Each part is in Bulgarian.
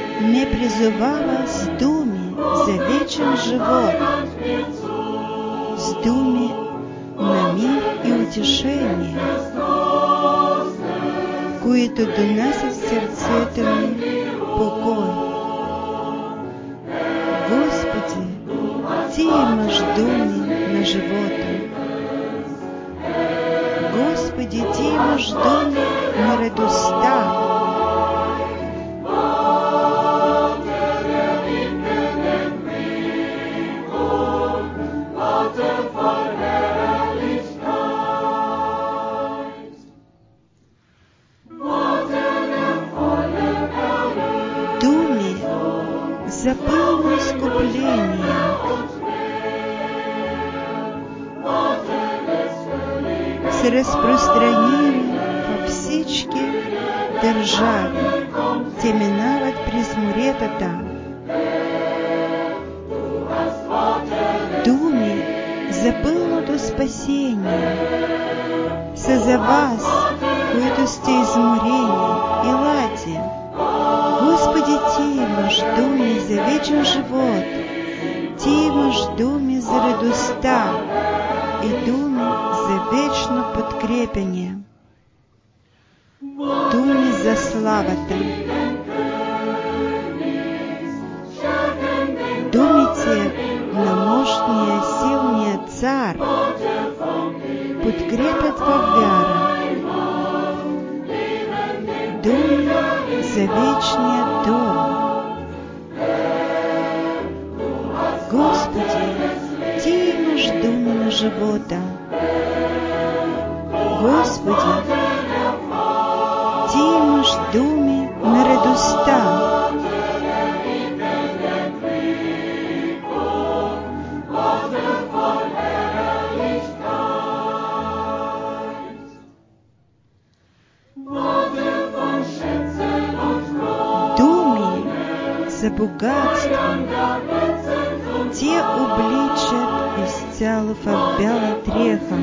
не призывала с думи за вечен живот, с думи на мир и утешение, които донасят в сърцето ми покой. Господи, Ти имаш думи на живота. Господи, Ти имаш думи на радостта. Думи за пълно изкупление, се разпространили във всички държави. Те минават през моретата. Думи за пълното спасение са за вас, които сте изморени. Елате. Господи, Ти имаш думи за вечен живот. Ти имаш думи за радостта и думи за вечно подкрепение. Думи за славата. Думите на мощния, силния цар подкрепят във вяра. Думи за вечния дом. Господи, Ти имаш думи на живота. Господи, Ти имаш думи на радостта. Думи за богатство. Те обличат изцяло в бяла дреха.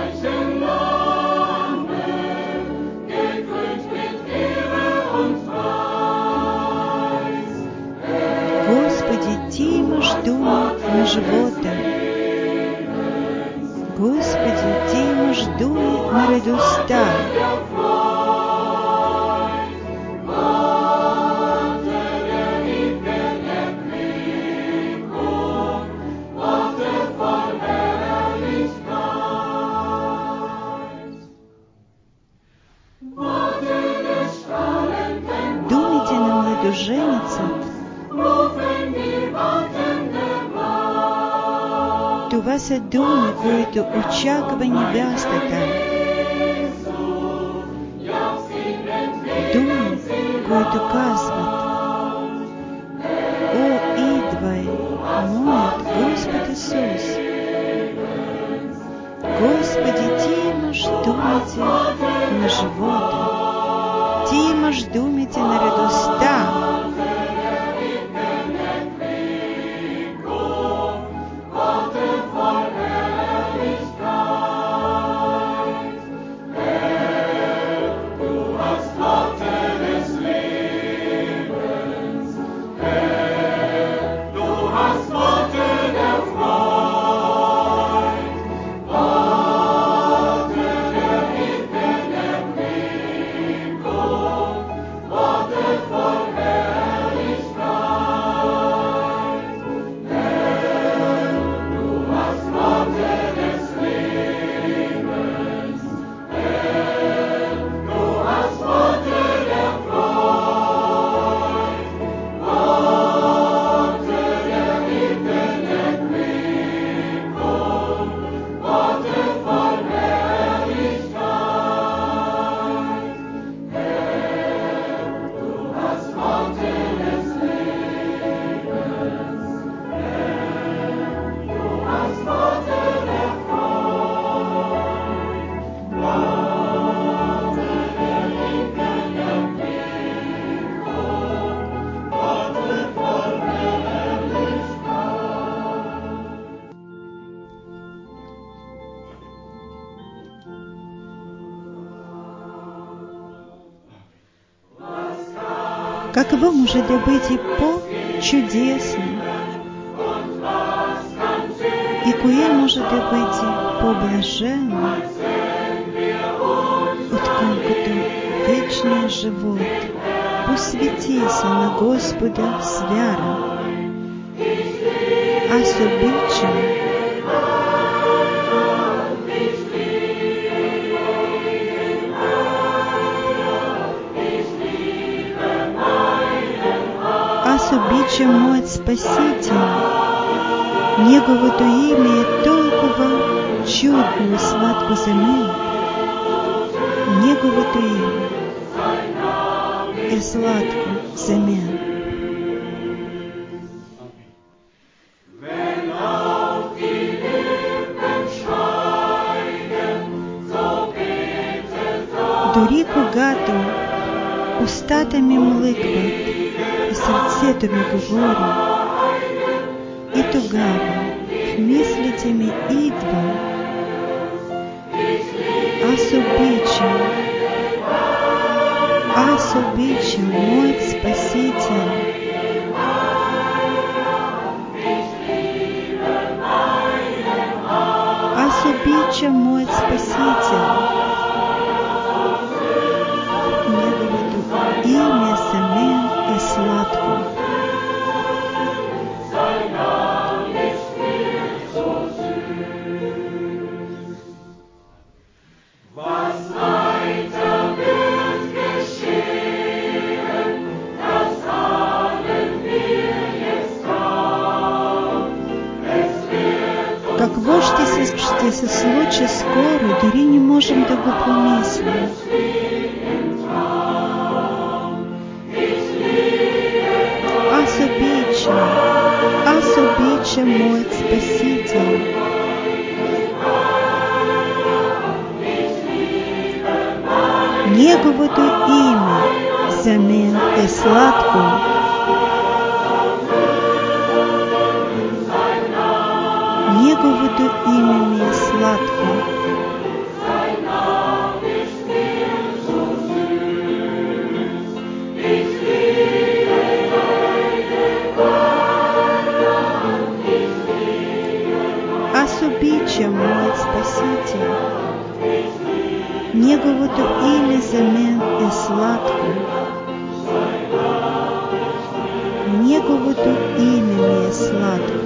Господи, Ти имаш думи на живота. Господи, Ти имаш думи на радостта. Думите на младоженицът. Това са думи, които очаква невестата. Думи, които казват: О, идвай, моят Господ Исус! Господи, Ти имаш думите на живота. Ти имаш думите на радостта. Каково может быть и по-чудесно, и кое может быть по-блаженно, отколкото вечный живот посвятися на Господа с вяра, а с обичаем моят Спаситель, Неговото имя е толкова чудно и сладко за мен. Неговото име е сладко за мен. Дори когато устата ми млъкват и сърцето ми говори, и тогава в мислите ми идва: аз обичам моят Спасител. Аз обичам моят Спасител. Неговото име за мен е сладко. Какво ще се случи скоро, дори не можем да го помислим. Аз обичам моят Спасител. Неговото име за мен е сладко. Неговото име ми е сладко. Аз обичам моят Спасител. Неговото име за мен е сладко. Неговото име ми е сладко.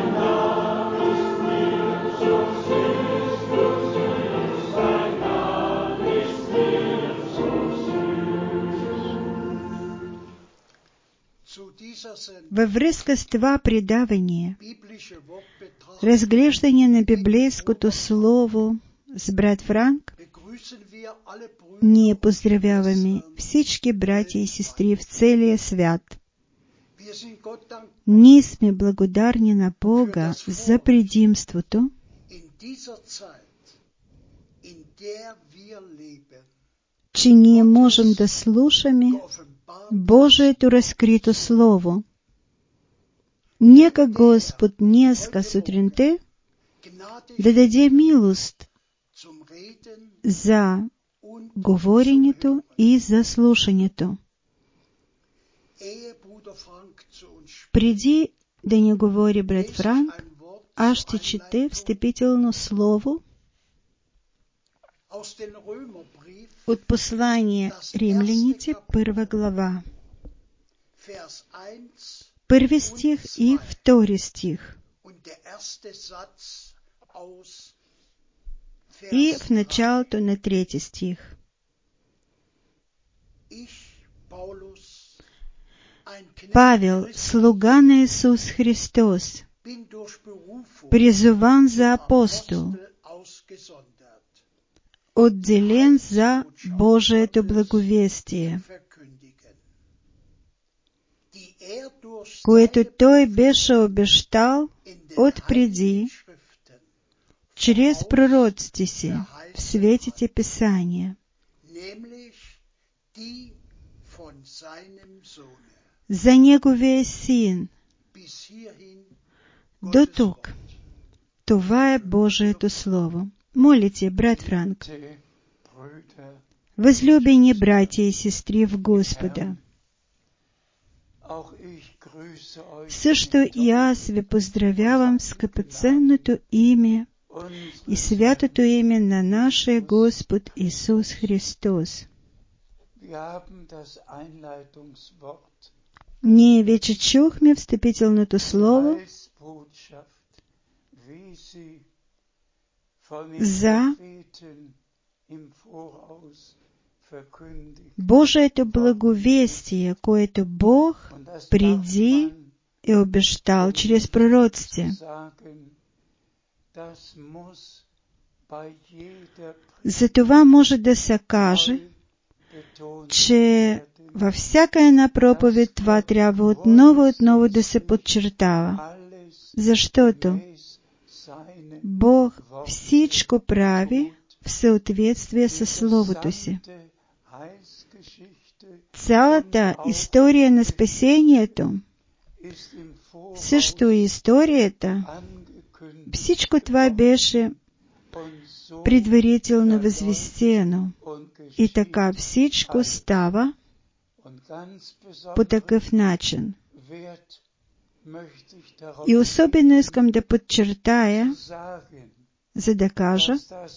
Във връзка с това предаване, разглеждане на библейското слово с брат Франк, ние поздравяваме всички братя и сестри в целия свят. Ние сме благодарни на Бога за предимството, че ние можем да слушаме Божието разкрито Слово. Нека Господ днеска сутринта да даде милост за говоренето и за слушането. Преди да ни говори брат Франк, аз ще чете встъпително слово от послание Римляните, 1 глава, първи стих и втори стих, и в началото на трети стих. Павел, слуга на Исус Христос, призован за апостол, отделен за Божието благовестие, което Той беше обещал отпреди чрез пророците си в Светите Писания, за Неговия Син. До тук. Това е Божието Слово. Молите, брат Франк. Възлюбени братья и сестры в Господа, Също и аз ви поздравявам в скъпоценното име и святото име на нашия Господ Исус Христос. Ние вече чухме встъпителното слово за Божието благовестие, което Бог преди е обещал чрез пророците. Затова може да се каже, че във всяка една проповед това трябва отново да се подчертава, защото Бог всичко прави в съответствие със Словото си. Цялата история на спасението, също и историята, всичко това беше предварително възвестено. И така всичко става по такъв начин. И особено искам да подчертая, за да кажа,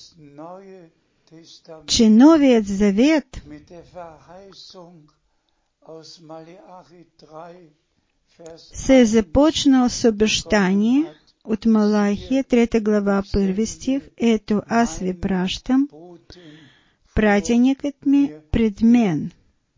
че Новият Завет се е започнал с обещание от Малахия, 3 глава, 1 стих: ето аз ви пращам, пратеникът ми пред мен.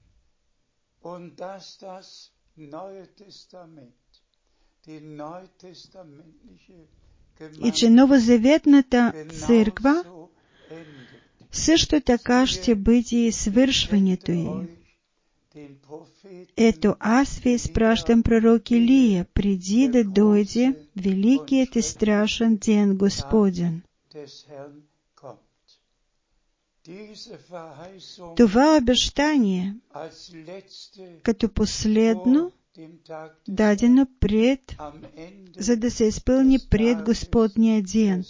И че новозаветната църква също така ще бъде и свършването й. Ето аз ви изпращам пророк Илия, преди да дойде великият и страшен ден Господен. Това обещание, като последно, дадено за да се изпълни пред Господния ден,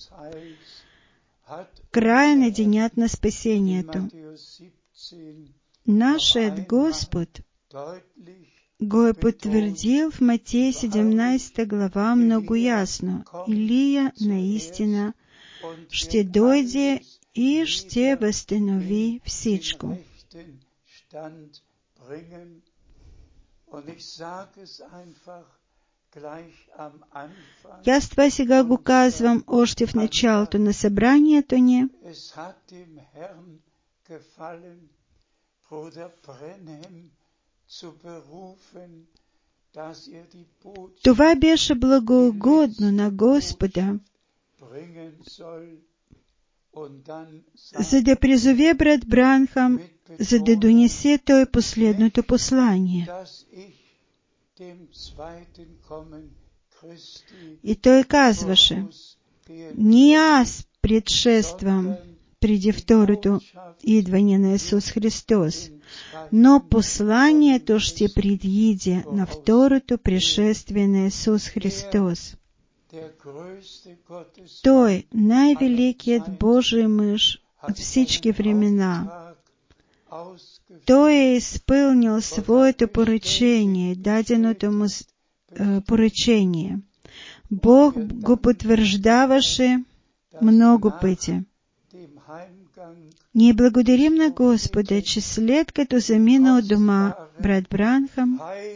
края на денят на спасението. Нашият Господ го е потвърдил в Матея 17 глава много ясно. Илия наистина ще дойде и ще възстанови всичко. И аз това сега го казвам още в началото на събранието ни. Това беше благоугодно на Господа, за да призове брат Бранхам, за да донесе той последното послание. И той казваше: не аз предшествам преди второто идване на Исус Христос, но посланието ще предиде на второто пришествие на Исус Христос. Той, най-великият Божий мъж от всички времена, Той е изпълнил своето поръчение, даденото му поръчение. Бог го потвърждаваше много пъти. Ние благодарим на Господа, че след като замина от дома брат Бранхам,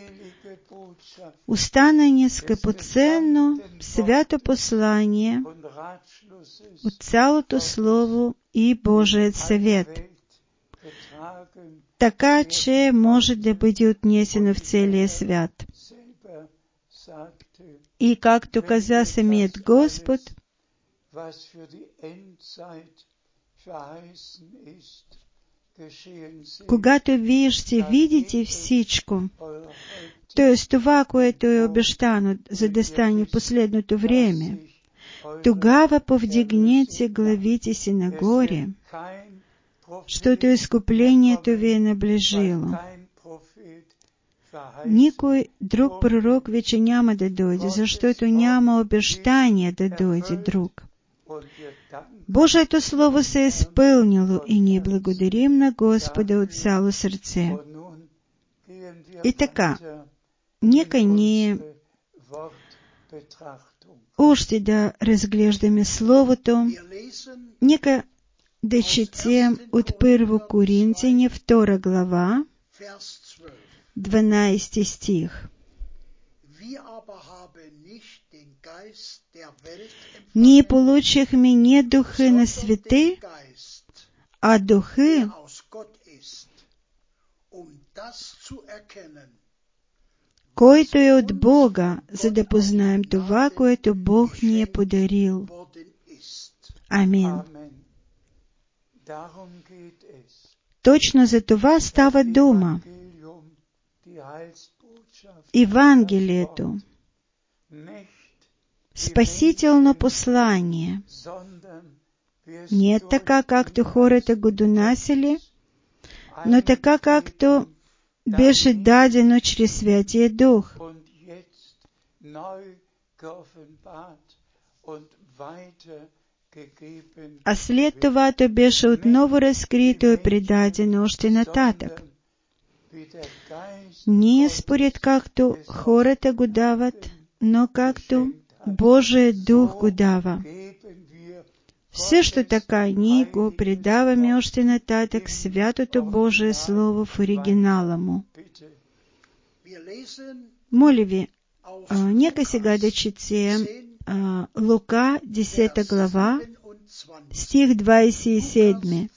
остана ни скъпоценно свято послание от цялото Слово и Божият съвет, така че може да бъде отнесено в целия свят. И както каза самият Господ, когато вие ще видите всичко, т.е. това, което е обещано, за да стане в последното време, тогава повдигнете главите си нагоре, защото изкуплението ви е наближило. Никой друг пророк вече няма да дойде, защото няма обещание да дойде друг. Божието Слово се е изпълнило и ние благодарим на Господа от цяло сърце. И така, Нека ни още да разглеждаме Словото, нека да четем от 1 Коринтияни 2 глава, 12 стих. Ние получихме не духи на свете, а духи, който е от Бога, за да познаем това, което Бог ни е подарил. Амин. Точно за това става дума. Евангелието, спасително послание, не така, както хората го донасили, но така, както беше дадено чрез Святия Дух. А след това то беше отново разкрито и предадено още нататък. Не според както хората го дават, но както Божия Дух го дава. Също така ние го предаваме още нататък Святото Божие Слово в оригинала му. Моля ви, нека сега да четем Лука 10 глава, стих 27.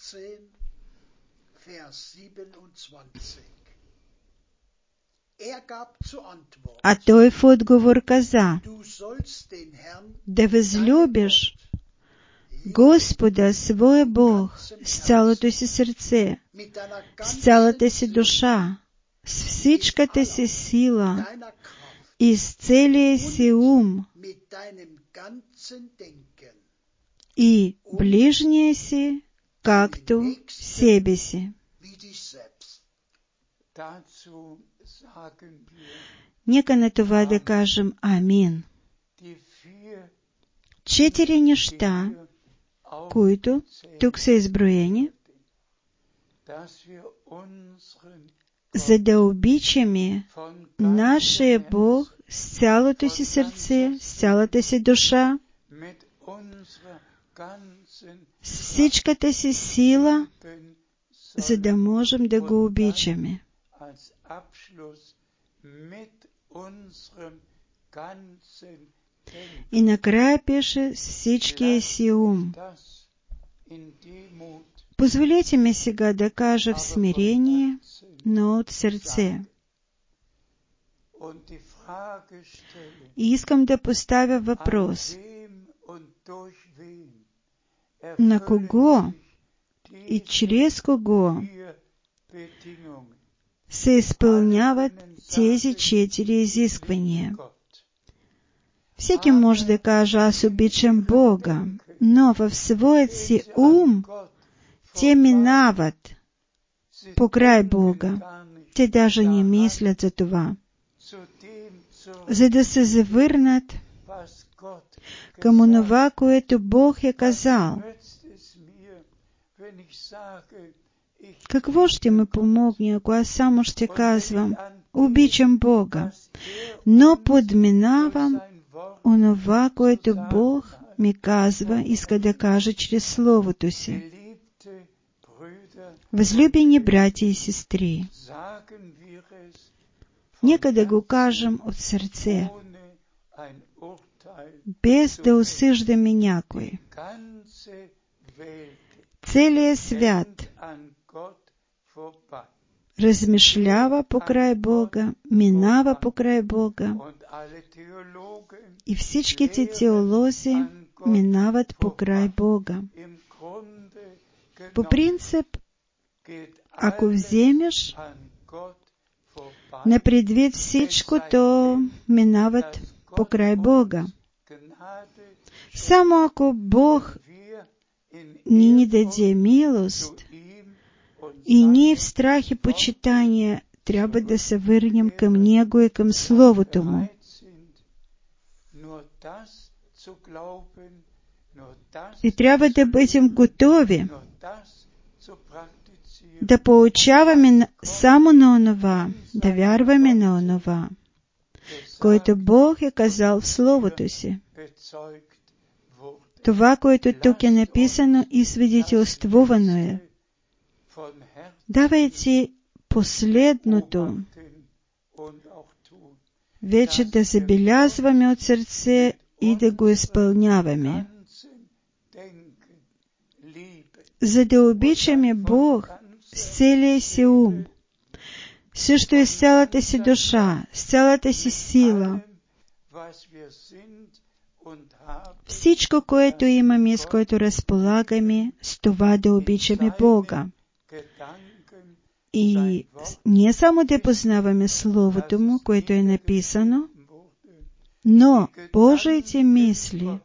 А той в отговор каза: да възлюбиш Господа своя Бог с цялото си сърце, с цялата си душа, с всичката си сила и с целия си ум, и ближния си, както себе си. Нека на това да кажем амин. 4 неща, които тук са изброени, за да обичаме нашия Бог с цялото си сърце, с цялата си душа, с всичката си сила, за да можем да го обичаме. И накрая пише с всичкия си ум. Позволете ми сега да кажа в смирение, но от сърце. И искам да поставя въпрос. На кого и чрез кого се изпълняват тези 4 изисквания? Всеки може да каже: аз обичам Бога, но в своят си ум те минават покрай Бога. Те даже не мислят за това. За да се завърнат към онова, което Бог е казал. Какво ще ме помогне, ако аз само ще казвам: обичам Бога, но подминавам онова, което Бог ми казва, иска да каже чрез Словото си? Възлюбени братя и сестри, нека да го кажем от сърце, без да осъждаме някой. Целият свят размишлява покрай Бога, минава покрай Бога, и всичките теолози минават покрай Бога. По принцип, ако вземеш на предвид всичко, то минават покрай Бога. Само ако Бог ни даде милост и ние в страх и почитание трябва да се върнем към Него и към Словото Му. И трябва да бъдем готови да получаваме само на онова, да вярваме на онова. което Бог е казал в Словото си. Това, което тук е написано и свидетелствувано е. Давайте последното вече да забелязваме от сърце и да го изпълняваме. За да обичаме Бог с целия си ум, също и с цялата си душа, с цялата си сила, всичко, което имаме и с което разполагаме, с това да обичаме Бога. И не само да познаваме Словото Му, което е написано, но Божиите мисли,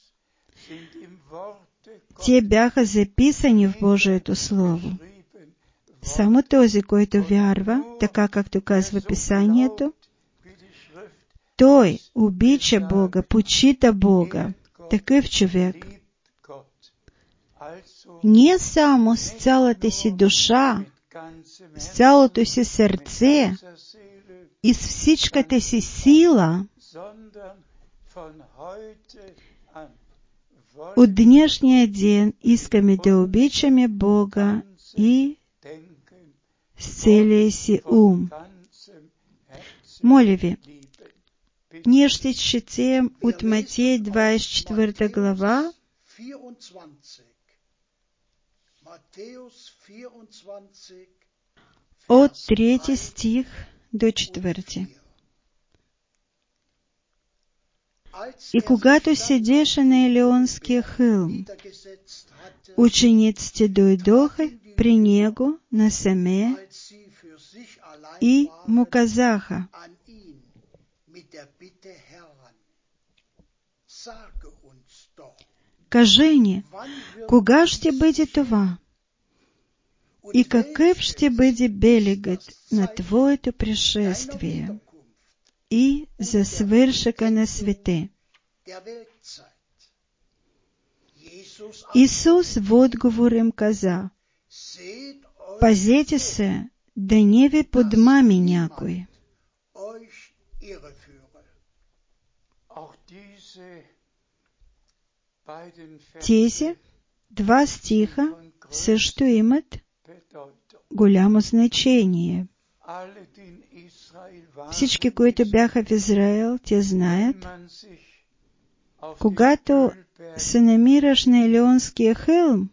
те бяха записани в Божието Слово. Само този, който вярва, така както казва Писанието, той обича Бога, почита Бога. Такъв човек не само с цялата си душа, с цялото си сърце и с всичката си сила, от днешния ден искаме да обичаме Бога и с целия си ум. Моля ви, ние ще четем от Матей 24 глава, от 3 стих до 4. И когато седеше на Елеонския хълм, учениците дойдоха при него насаме и му казаха: кажи ни, кога ще бъде това? И какъв ще бъде белегът на Твоето пришествие и за свършъка на свете? Исус в отговор им каза: пазете се, да не ви подмами някой. Тези два стиха също имат голямо значение. Всички, които бяха в Израел, те знаят, когато се намираш на Елеонския хълм,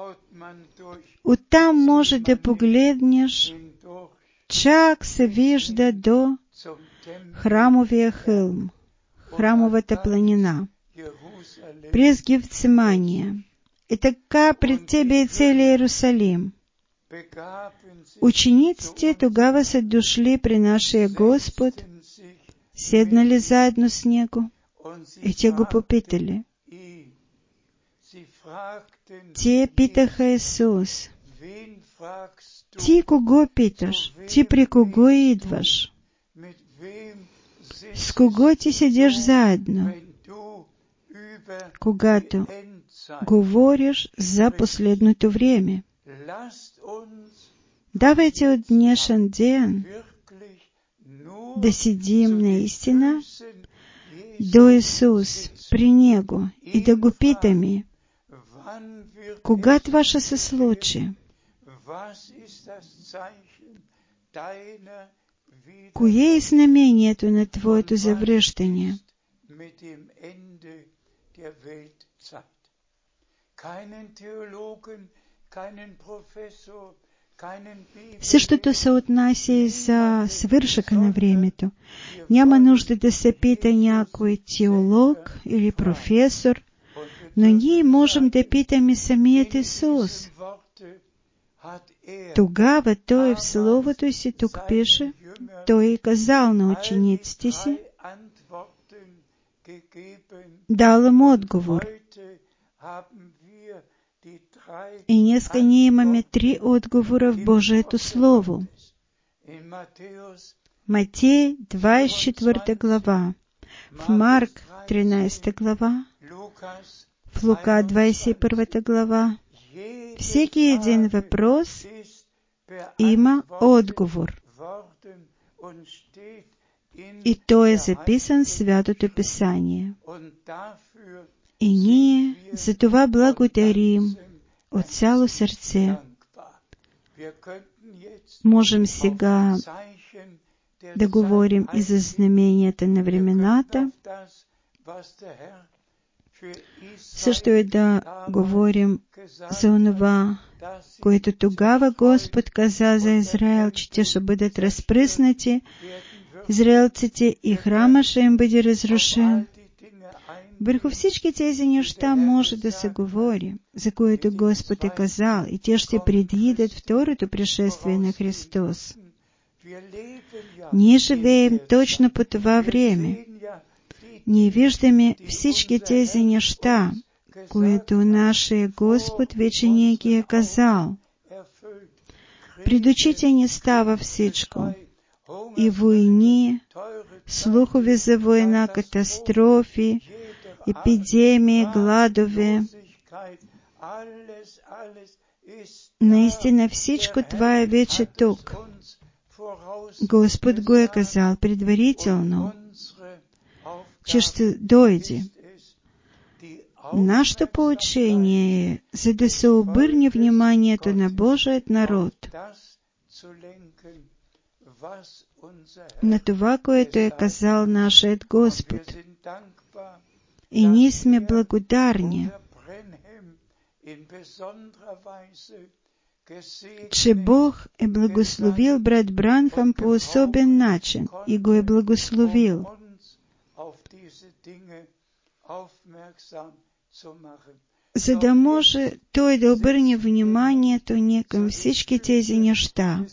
оттам може да погледнеш, чак се вижда до храмовия хълм, храмовата планина, през Гефцимания. И така пред тебе е целият Иерусалим. Учениците тогава са дошли при нашия Господ, седнали заедно с Него и те го попитали. Те питаха Исус: ти кого питаш? Ти при кого идваш? С кого ти седиш заедно, когато говориш за последното време? Давайте от днешен ден да седим наистина до Исус, при Него, и да го питаме: кога това ще се случи? Кое е знамението на Твоето завръщане? Същото се отнася и за свършъка на времето. Няма нужда да се пита някой теолог или професор, но ние можем да питаме самият Исус. Тогава Той в Словото си, тук пише, Той е казал на учениците си, дал им отговор. И днеска ние имаме 3 отговора в Божието Слово. Матей 24 глава, в Марк 13 глава, в Лука 21 глава. Всеки един въпрос има отговор. и той е записан в Святото Писание. И ние за това благодарим от цяло сърце. Можем сега да говорим и за знаменията на времената. Също и да говорим за онова, което тогава Господ каза за Израел, че те ще бъдат разпръснати, израелците, и храма ще им бъде разрушен. Върху всички тези неща може да се говори, за което Господ е казал, и те ще предвидят второто пришествие на Христос. Ние живеем точно по това време. Ние виждаме всички тези неща, които нашия Господ вече ни ги е казал. Пред очите ни става всичко. И войни, слухове за война, катастрофи, епидемии, гладове. Наистина всичко това е вече тук. Господ го е казал предварително, че ще дойде. Нашето поучение е, за да се обърне вниманието на Божият народ на това, което е казал нашият Господ. И ние сме благодарни, че Бог е благословил брат Бранхам по особен начин и го е благословил, за да може той да обърне вниманието ни към всички тези неща.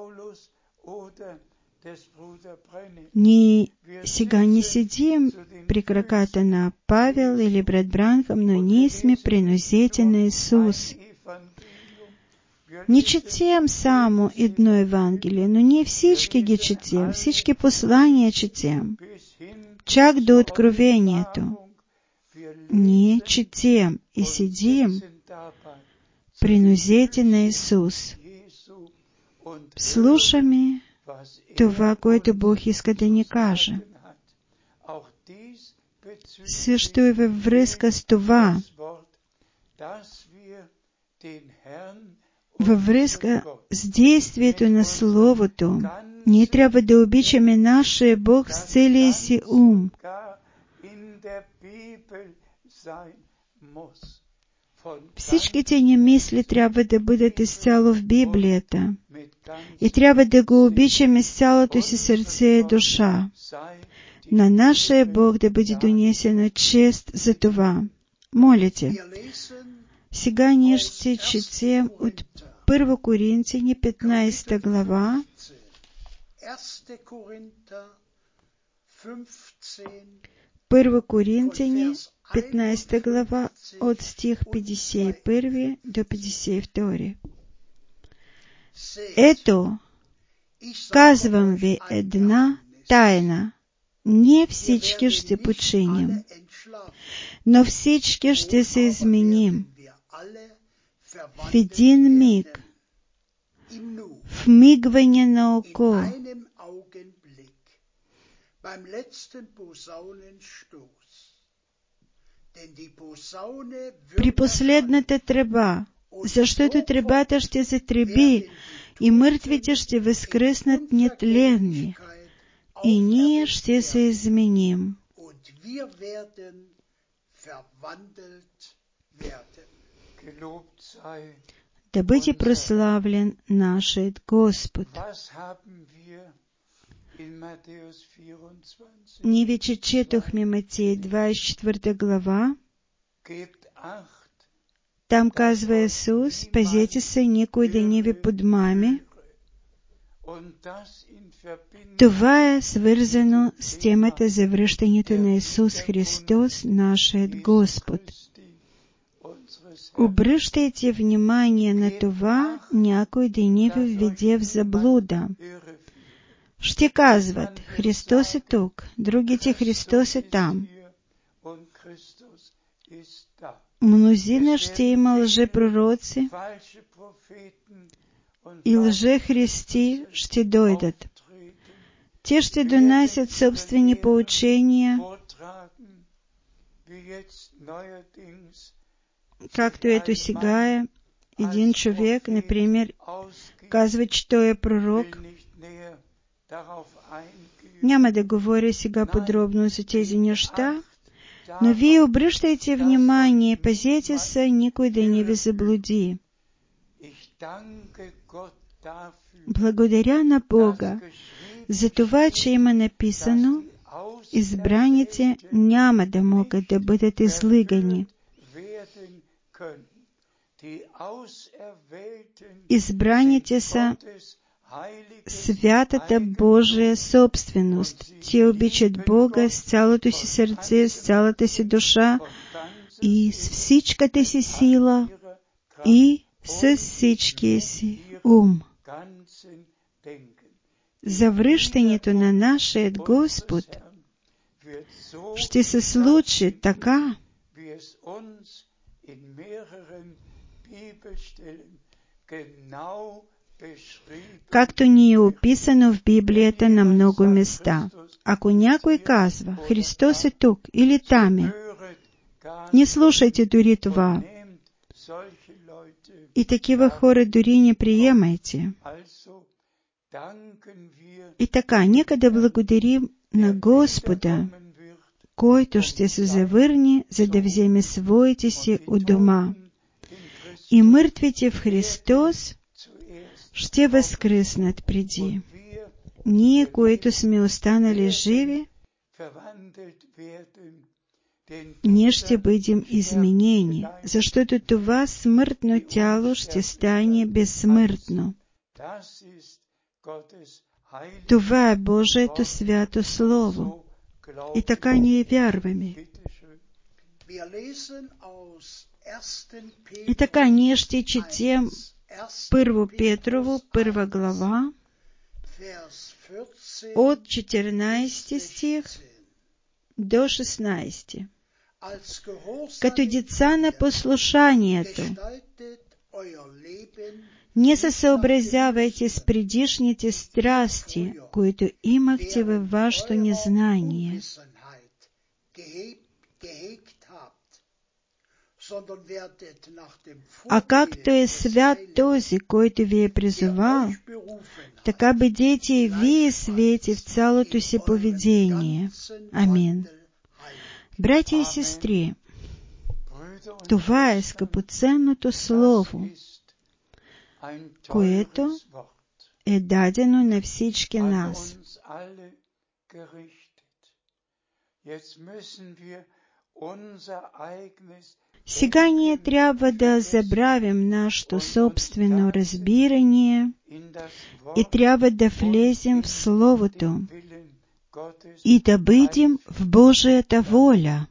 Ние сега не седим при краката на Павел или брат Бранхам, но ние сме при нозете на Исус. Не четем само едно Евангелие, но ние всички ги четем, всички послания четем, чак до Откровението. Ние четем и седим при нозете на Исус. Слушаме това, което Бог иска да ни каже. Също и във връзка с това, във връзка с действието на Словото, ние трябва да обичаме нашия Бог с целия си ум. Всичките ни мисли трябва да бъдат изцяло в Библията и трябва да го обичаме с цялото си сърце и душа. На нашия Бог да бъде донесена чест за това. Молите. Сега ние ще четем от 1 Коринтияни 15 глава, 1 Коринтияни 15 глава от стих 51 до 52. Ето, казвам ви една тайна. Не всички ще починем, но всички ще се изменим. В един миг, в мигване на око, при последната тръба, защото тръбата ще затреби и мъртвите ще възкръснат нетленни, и ние ще се изменим. Да бъде прославлен нашият Господ. Ние вече четохме Матея 24 глава. Там казва Исус, пазете се никой да не ви подмами. Това е свързано с темата за връщането на Исус Христос, нашият Господ. Обръщайте внимание на това, някой да не ви введе в заблуда. Ще казват, Христос е тук, другите Христос е там. Мнозина ще има лжепророци и лжехристи ще дойдат. Те, що доносять собственні поучення, как-то это сигая, один человек, например, казва, че той е пророк. Няма да говоря сега подробно за тези неща, но вие обръщайте внимание, пазете се, никой да не ви заблуди. Благодаря на Бога за това, че има написано, избраните няма да могат да бъдат излъгани. Избраните са святата Божия собственост. Те обичат Бога с цялото си сърце, с цялата си душа и с всичката си сила и с всичкия си ум. Завръщането на нашият Господ ще се случи така, както ни е описано в Библията на много места. Ако някой казва, Христос е тук или там е, не слушайте дори това. И такива хора дори не приемайте. И така, нека да благодарим на Господа, който ще се завърне, за да вземе своите си у дома. И мъртвите в Христос ще възкръснат преди. Ние, които сме останали живи, ние ще бъдем изменени, защото това смъртно тяло ще стане безсмъртно. Това е Божието свято Слово. И така ние вярваме. И така ние ще четем 1 Петрово, 1 глава, от 14 стих до 16. Като деца на послушанието, не се съобразявайте с предишните страсти, които имахте във вашето незнание. А както е свят този, който ви е призовал, така бъдете и вие свети в цялото си поведение. Амин. Братя и сестри, това е скъпоценното Слово, което е дадено на всички нас. Сега ние трябва да забравим нашето собствено разбирание и трябва да влезем в Словото и да бъдем в Божията воля.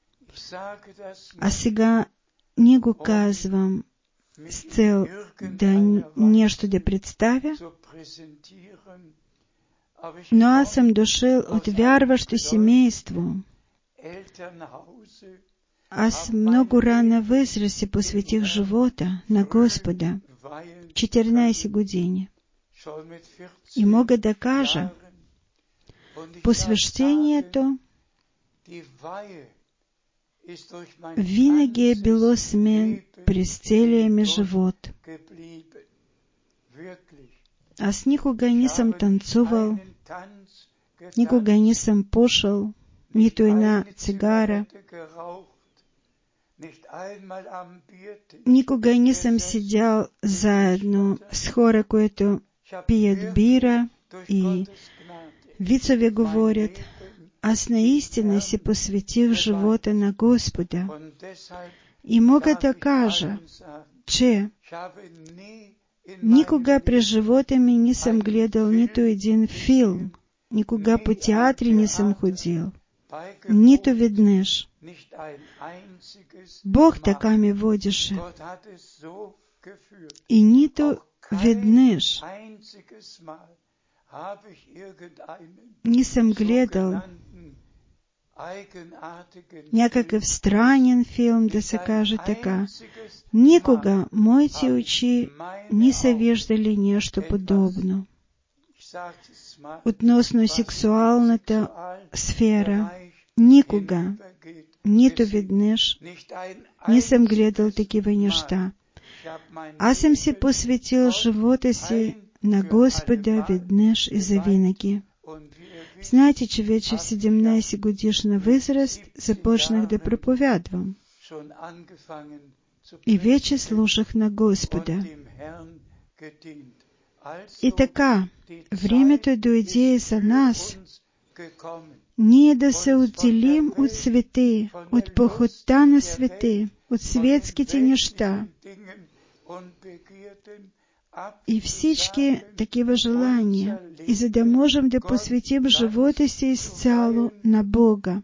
А сега не го казвам с цел нещо да представя, но аз съм дошъл от вярващо семейство. Аз много рана възраст се посветих живота на Господа, 14 години. И мога да кажа, посвещението винаги е било с мен през целия ми живот. Аз никога не съм танцувал, никога не съм пушил, нито една цигара. Никога не съм седял заедно с хора, които пият бира и вицове говорят. Аз наистина си посветих живота на Господа. И мога да кажа, че никога през живота ми не съм гледал нито един филм, никога по театри не съм ходил, нито веднъж. Бог така ме водеше. И нито веднъж не съм гледал някакъв странен филм, да се каже така. Никога моите очи не са виждали нещо подобно. относно сексуалната сфера. Никога, нито веднъж не съм гледал такива неща. Аз съм се посветил живота си на Господа веднъж и завинаги. Знаете, че вече в 17 годишна възраст започнах да проповядвам. И вече служах на Господа. И така, времето дойде за нас, ние да се отделим от свете, от похота на свете, от светските неща и всички такива желания, и за да можем да посветим живота си изцяло на Бога.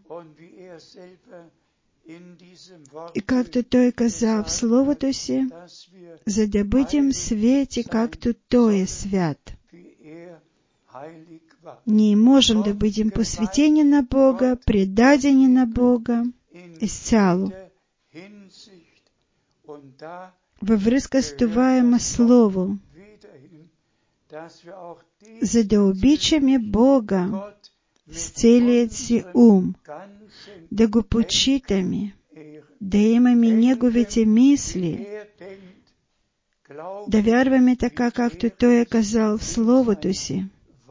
И както Той каза в Словото си, за да бъдем свети, както Той е свят. Ние можем да бъдем посветени на Бога, предадени на Бога изцяло. Във връзка с това има Слово, за да обичаме Бога с целият си ум, да го почитаме, да имаме Неговите мисли, да вярваме така, както Той е казал в Словото си.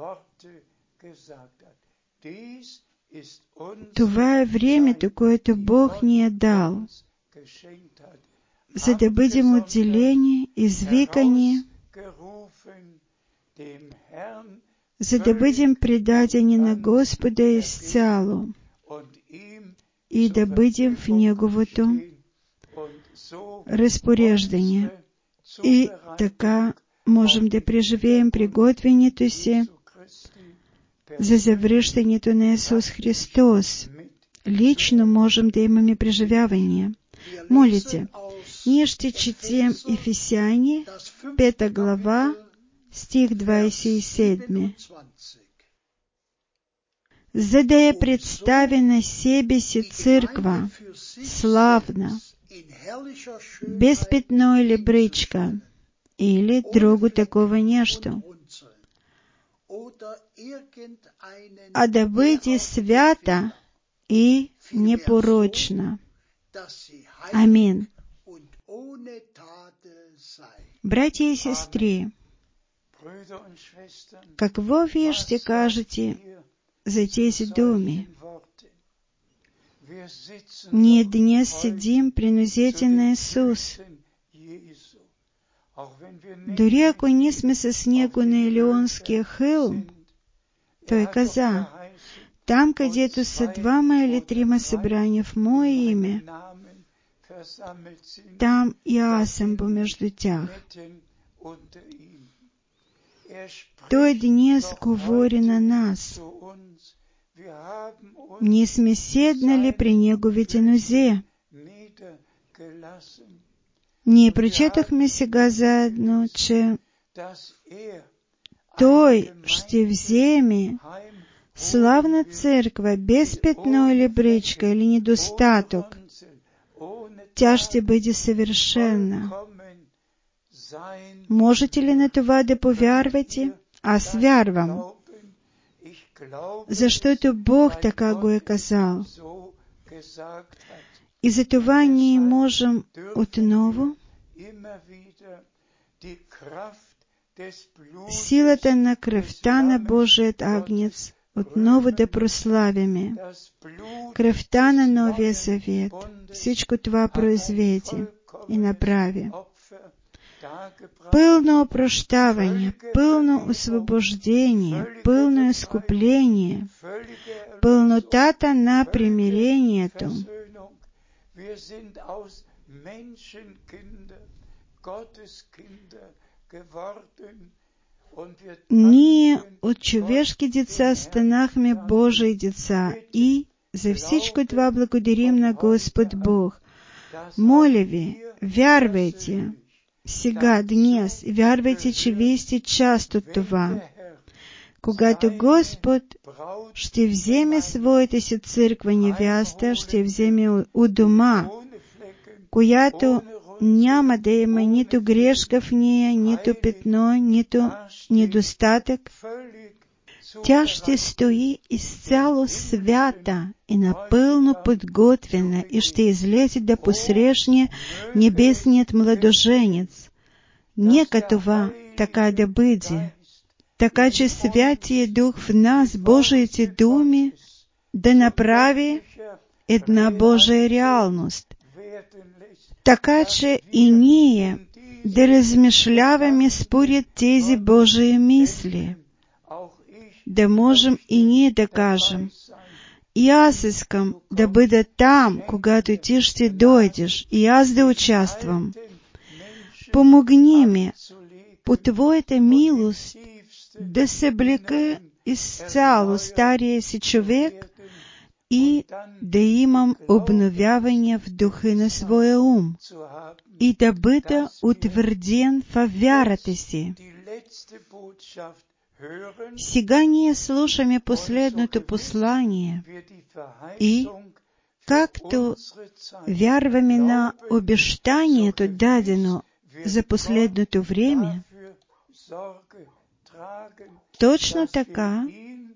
Това е времето, което Бог ни е дал, за да бъдем отделени, извикани, за да бъдем предадени на Господа изцяло и да бъдем в Неговото разпореждане. И така можем да преживеем приготвянето си за завръщането на Исус Христос. Лично можем да имаме преживяване. Молите, ние ще четем Ефесяни, 5 глава, стих 27. За да я представи на себе си църква, славна, без петно или бричка, или друго такова нещо, а да бъде свята и непорочна. Амин. Братя и сестри, какво вие ще кажете за тези думи? Ние днес седим при нозете на Исус. Дори ако ние сме с Него на Елеонския хълм, Той каза, там, където са 2 или 3 събрания в Мое име, там и аз съм помежду тях. Той днес говори на нас. Ние сме седнали при Неговите нозе. Ние прочетохме сега заедно, че Той ще вземе славна църква без петно или бричка или недостатък. Тя ще бъде съвършена. Можете ли на това да повярвате? Аз вярвам. Защото Бог така го е казал. И за това ние можем отново силата на кръвта на Божият агнец отново да прославяме. Кръвта на Новия Завет. Всичко това произведе и направи. Пълно опрощаване, пълно освобождение, пълно изкупление, пълнотата на примирението. Ние от човешки деца станахме Божии деца и за всичко това благодарим на Господ Бог. Моля ви, вярвайте сега, днес, вярвайте, че вие сте част от това. Когато Господ ще вземе своята си църква невяста, ще вземе у дома, която няма да има нито грешка в нея, нито петно, нито недостатък. Тя ще стои изцяло свята и напълно подготвена и ще излезе да посрещне небесният младоженец. Нека това така да бъде, така че Святия Дух в нас, Божиите думи, да направи една Божия реалност, така че и ние да размишляваме според тези Божии мисли, да можем и ние да кажем: и аз искам да бъда там, когато ти ще дойдеш, и аз да участвам. Помогни ми по Твоята милост да съблека изцяло стария си човек и да имам обновяване в духа на своя ум и да бъда утвърден във вярата си. Сега ние слушаме последното послание и, както вярваме на обещанието дадено за последното време, точно така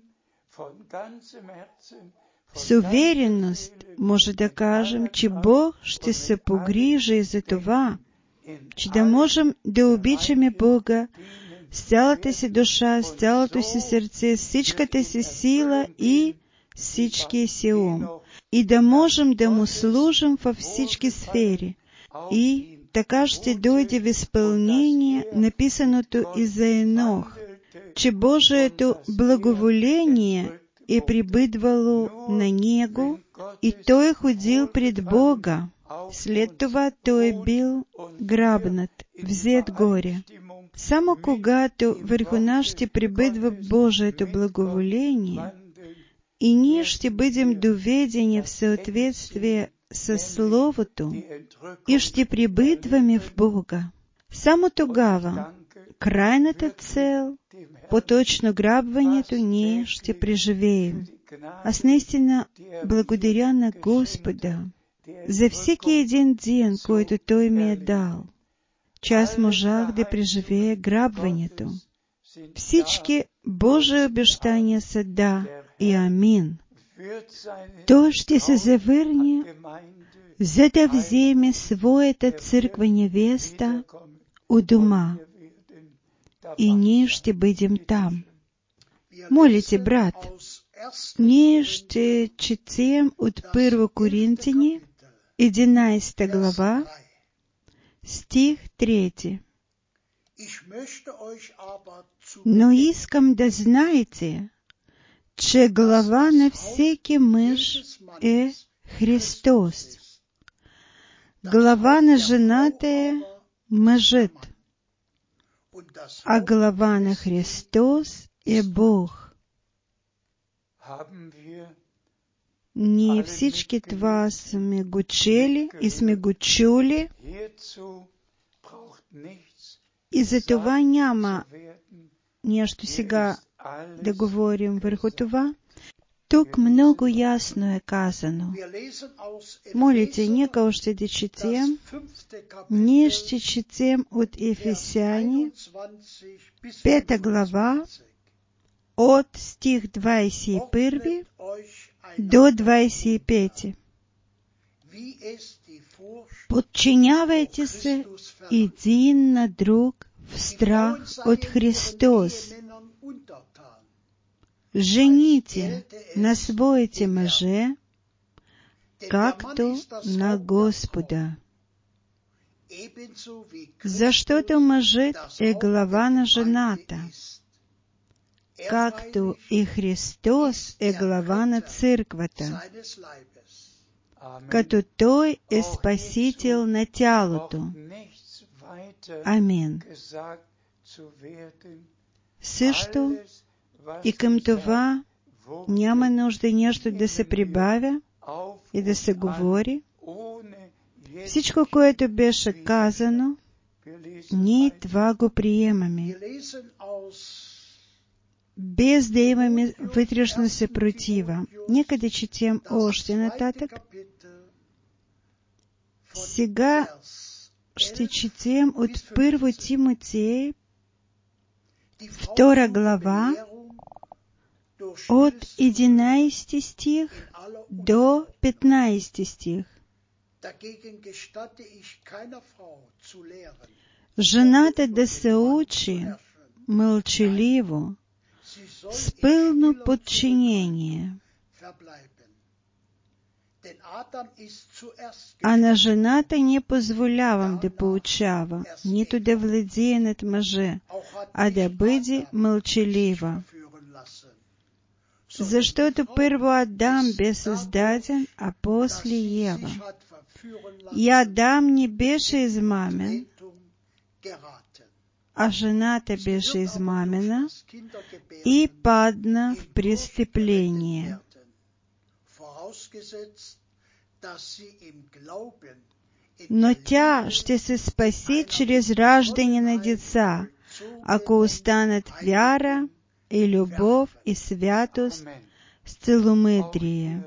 с увереност може да кажем, че Бог ще се погрижи за това, че да можем да обичаме Бога с цялата си душа, с цялото си сърце, с всичката си сила и всичкия си ум, и да можем да Му служим във всички сфери. И така ще дойде в изпълнение написаното и за Енох, че Божието благоволение е прибъдвало на него и той е ходил пред Бога. След това той е бил грабнат, взет горе. Само когато върху нас ще прибъдва Божието благоволение и ние ще бъдем доведени в съответствие с Словото и ще прибъдваме в Бога, само тогава крайната цел, по-точно грабването, ние ще преживеем. Аз наистина благодаря на Господа за всеки един ден, който Той ми е дал, че аз можах да преживея грабването. Всички Божии обещания са да и амин. Той ще се завърне, за да вземе своята църква невеста у дома, и ние ще бъдем там. Молите, брат, ние ще четем от 1 Коринтяни, 11 глава, стих 3. Но искам да знаете, че глава на всеки мъж е Христос. Глава на жената е мъжът, а глава на Христос е Бог. Ние всички това сме го чели и сме го чули, и за това няма нещо сега да говорим върху това. Тук много ясно е казано. Молите, нека още да четем. Ние ще четем от Ефесяни, 5 глава, от стих 21 до 25. Подчинявайте се един на друг в страх от Христос. Жените на своите мъже, както на Господа. Защото мъжът е глава на жената, както и Христос е глава на църквата, като Той е Спасител на тялото. Амин. Също и към това няма нужда нещо да се прибавя и да се говори. Всичко, което беше казано, ние това го приемаме, без да имаме вътрешна съпротива. Нека да четем още нататък. Сега ще четем от 1 Тимотея, 2 глава, от 11 стих до 15 стих. Жената да се учи мълчаливо, с пълно подчинение, а на жената не позволявам да поучава, нито да владее над мъже, а да бъде мълчалива. Защото първо Адам бе създаден, а после Ева. И Адам не беше измамен, а жената беше измамена и падна в престъпление. Но тя ще се спаси чрез раждане на деца, ако останат вяра и любов и святост с целомъдрие.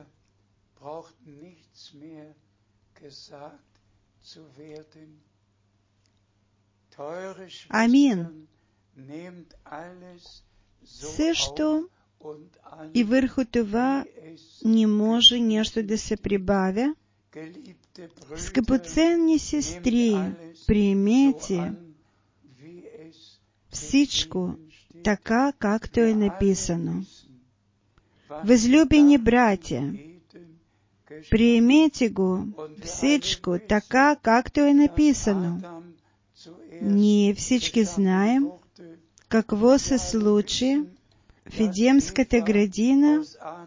Амин. Също и върху това не може нещо да се прибавя. Скъпоценни сестри, приемете всичко така, както е написано. Възлюбени братя, приемете го всичко така, както е написано. Ние всички знаем какво се случи в Едемската градина.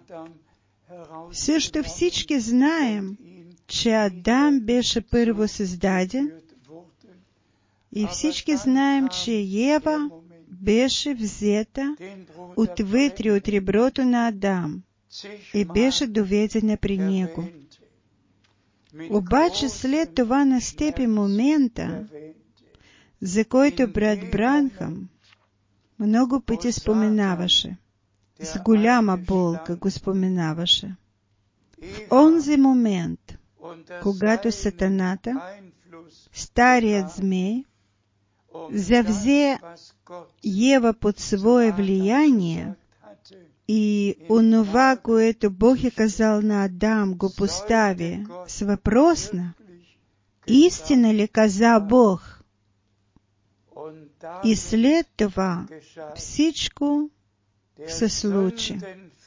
Също всички знаем, че Адам беше първо създаден, и всички знаем, че Ева беше взета отвътре от реброто на Адам и беше доведена при него. Обаче след това настъпи момента, за който брат Бранхам много пъти споменаваше. С голяма болка го споменаваше. В онзи момент, когато Сатаната, старият змей, завзе Ева под свое влияние и онова, което Бог е казал на Адам, го постави с въпросна: истина ли каза Бог? И след това всичко се случи.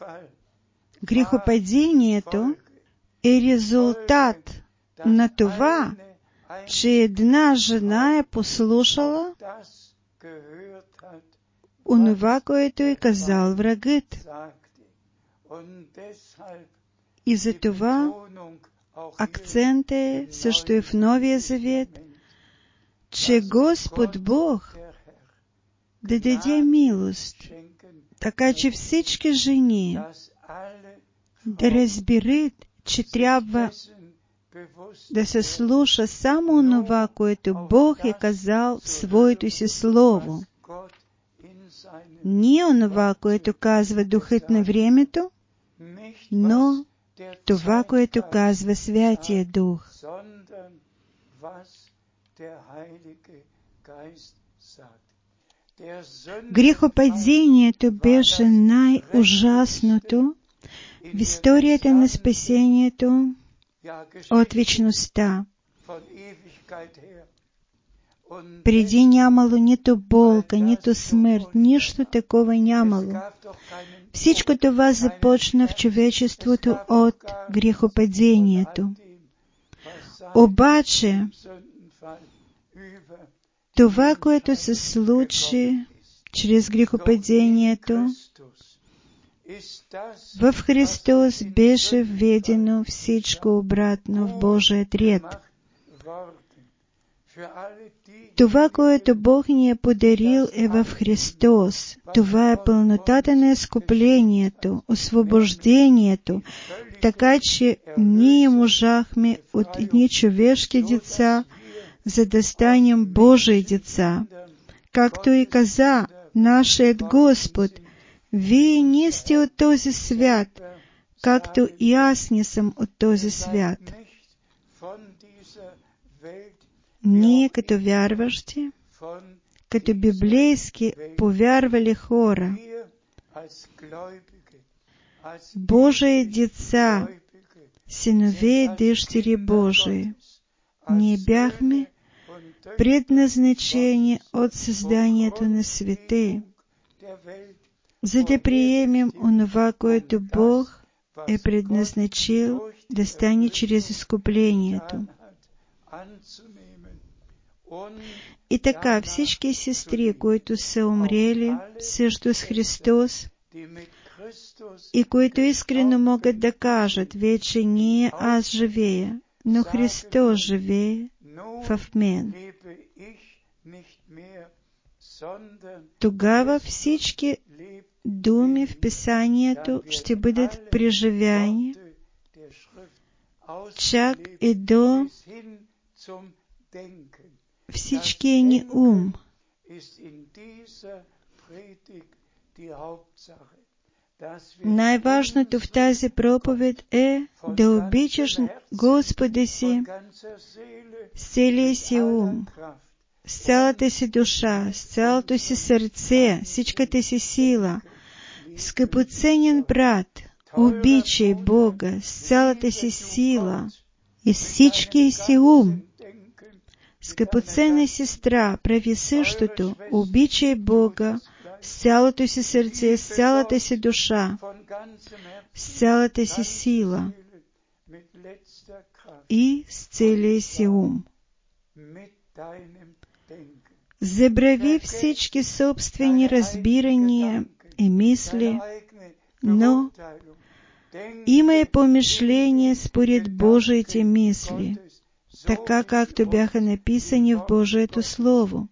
Грехопадението е резултат на това, че една жена е послушала онова, което е казал врагът. И за това акцент е също и в Новия Завет, че Господ Бог да даде милост, така че всички жени да разберат, че трябва да се слуша само онова, което Бог е казал в Своето си Слово. Не онова, което казва Духът на времето, но това, което казва Святия Дух. Грехопадението беше най-ужасното в историята на спасението от вечността. Преди нямало нито болка, нито смърт, нищо такова нямало. Всичко това започна в човечеството от грехопадението. Обаче, това, което се случи чрез грехопадението, в Христос беше введено всичко обратно в Божият ред. Това, което Бог ни е подарил, е в Христос. Това е пълнотата на изкуплението, освобождението, така че ние можахме от едни човешки деца, за да станем Божии деца. Както и каза нашият Господ: вие не сте от този свят, както и аз не съм от този свят. ние като вярващи, като библейски повярвали хора, Божие деца, синове и дъщери Божии, ние бяхме предназначени от създанието на света, за да приемем онова, което Бог е предназначил да стане чрез изкуплението. И така, всички сестри, които са умрели също с Христос и които искрено могат да кажат, вече не аз живея, но Христос живее в мен, тогава всички думи в Писанието ще бъдат преживяни чак и до всичкия ни ум. Най-важното в тази проповед е да обичаш Господа си с целия си ум, с цялата си душа, с цялото си сърце, всичката си сила. Скъпоценен брат, обичай Бога с цялата си сила и с всичкия си ум. Скъпоценна сестра, прави същото, обичай Бога с цялото си сърце, с цялата си душа, с цялата си сила и с целия си ум. Забрави всички собствени разбирания и мисли, но имай помишление според Божиите мисли, така както бяха написани в Божието Слово.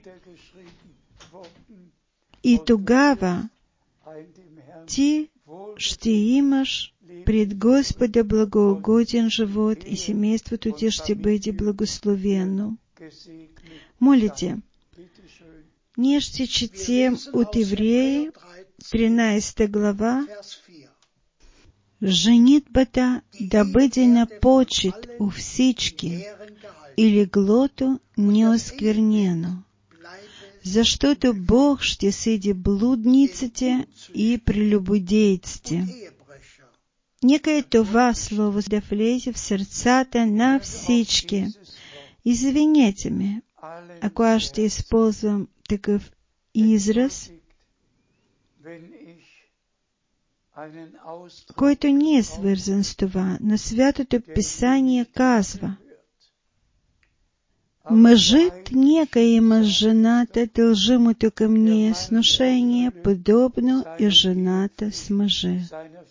И тогава ти ще имаш пред Господа благоугоден живот и семейството ти ще бъде благословено. Молите, ние ще четем от Евреи 13 глава. Женитбата да бъде на почет у всички и леглото неосквернено, защото Бог ще съди блудниците и прелюбодейците. Нека и това слово да влезе в сърцата на всички. Извинете ме, ако аз ще използвам такъв израз, който не е свързан с това, но Святото Писание казва: мъжът нека има жената дължимото към нея сношение, подобно и жената с мъжа.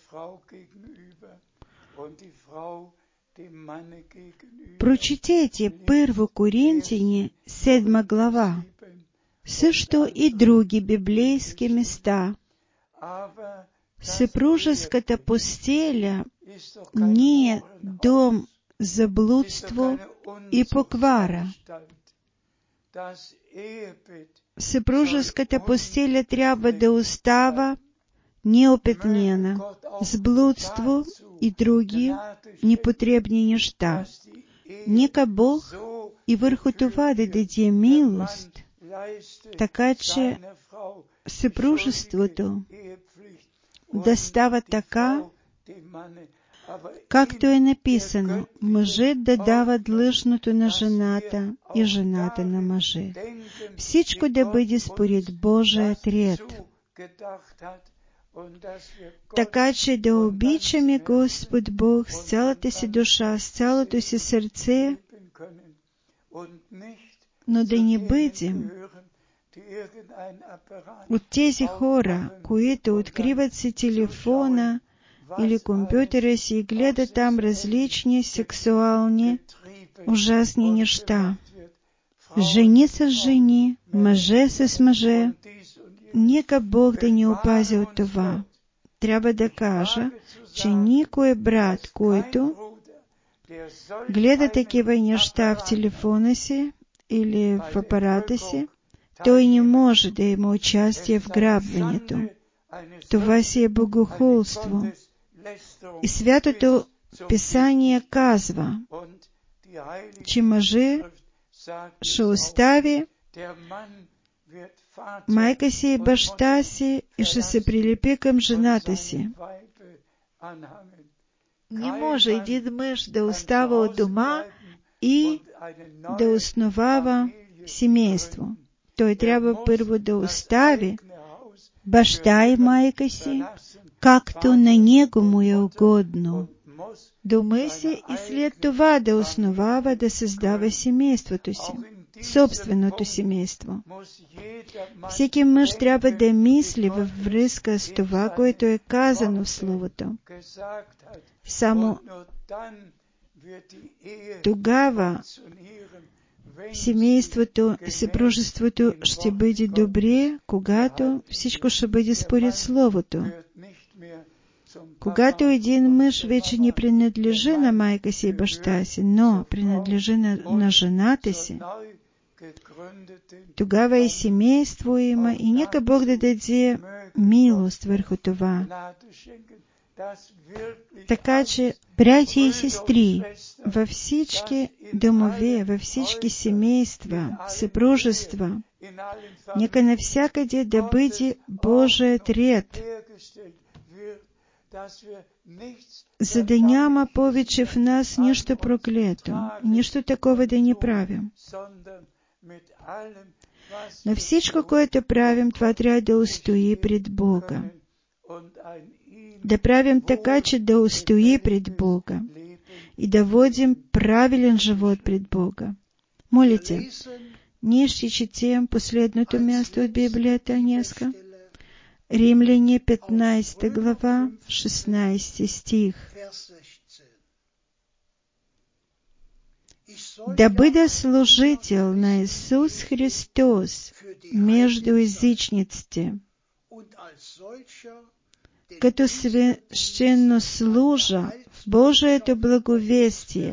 Прочетете 1 Коринтияни 7 глава, също и други библейски места. Съпружеската постеля не е дом за блудство и поквара. Съпружеската постеля трябва да остава неопетнена с блудство и други непотребни неща. Нека Бог и върху това да даде милост, така че съпружеството да става така, както е написано, мъжът да дава длъжното на жената и жената на мъжа. Всичко да бъде според Божият ред. Така че да обичаме Господ Бог с цялата си душа, с цялото си сърце, но да не бъдем от тези хора, които откриват си телефона или компютъра си и гледат там различни сексуални ужасни неща. Жени с жени, мъже с мъже. Нека Бог да ни опази от това. Трябва да кажа, че никой брат, който гледа такива неща в телефона си или в апарата си, той не може да има участие в грабването. Това си е богохулство. И Святото Писание казва, че мъже що уставі майка си и баща си и ще се прилепи към жената си. Не може един мъж да остава от дома и да основава семейство. Той трябва първо да остави баща и майка си, както на него му е угодно, дома си и след това да основава, да създава семейството си, собственото семейство. Всеки мъж трябва да мисли във връзка с това, което е казано в Словото. Само тогава семейството, съпружеството ще бъде добре, когато всичко ще бъде според Словото. Когато един мъж вече не принадлежи на майка си и баща си, но принадлежи на жената си, тогава и семейство има, и нека Бог да даде милост върху това. Така че, братя и сестри, във всички домове, във всички семейства, съпружества, нека навсякъде да бъде Божият ред, за да няма повече в нас нищо проклето, нищо такова да не правим. Но всичко, което правим, това трябва да устои пред Бога. Да правим така, че да устои пред Бога и да водим правилен живот пред Бога. Молите, ние ще четем последното място от Библията днеска. Римляне 15 глава, 16 стих. Да бъда служител на Исус Христос между езичниците, като свещенослужа в Божието благовестие,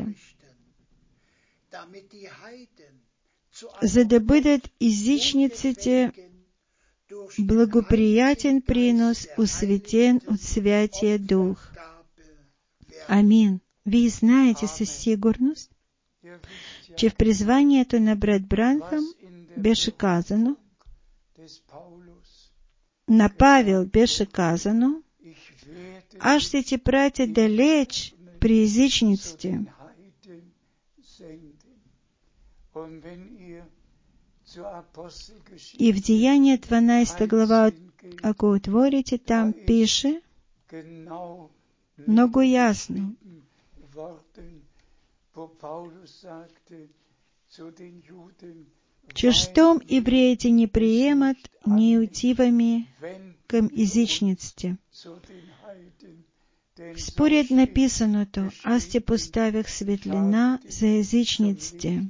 за да бъдат езичниците благоприятен принос, осветен от Святия Дух. Амин. Вие знаете със сигурност, че в призванието на брат Бранхам беше казано, на Павел беше казано, аз ще ти пратя далеч при езичниците. И в Деяния 12 глава, ако отворите, там пише много ясно, че щом евреите не приемат, ние отиваме към езичниците. Според написаното, аз те поставях светлина за езичниците.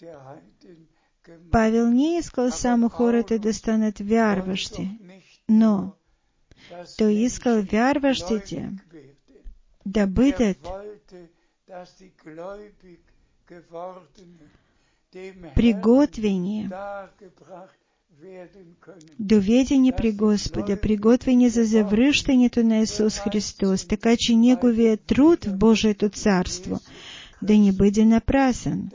Павел не искал само хората да станат вярващи, но той искал вярващите да бъдат приготвени, доведени при Господа, приготвени за завръщането на Исус Христос, така че Неговият труд в Божието царство да не бъде напрасен,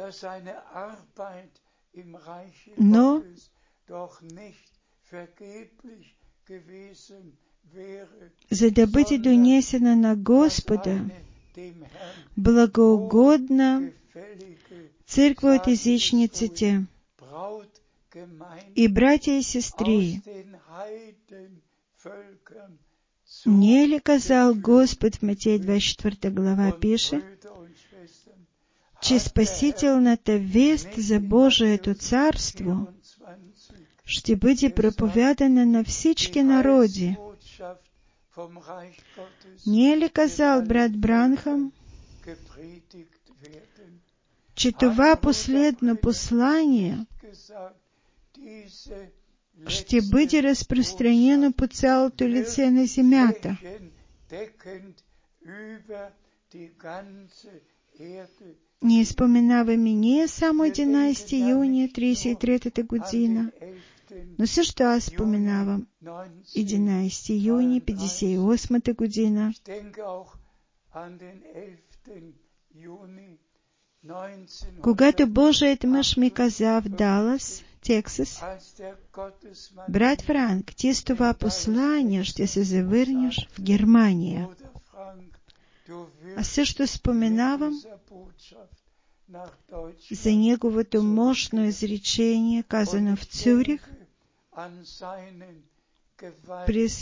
но за да бъде донесена на Господа благоугодна църква от езичниците и братя и сестри. Не е ли казал Господ в Матей 24 глава, пише, че спасителната вест за Божието царство ще бъде проповядана на всички народи. Не е ли казал брат Бранхам, че това последно послание ще бъде разпространено по цялото лице на земята? Ние споменаваме не само 11 юни 33-та година, но също аз споменавам 11 юни 58-та година. Когато Божият мъж ми каза в Далас, Тексас: брат Франк, ти с това послание ще се завърнеш в Германия. Аз също споменавам за неговото мощно изречение, казано в Цюрих през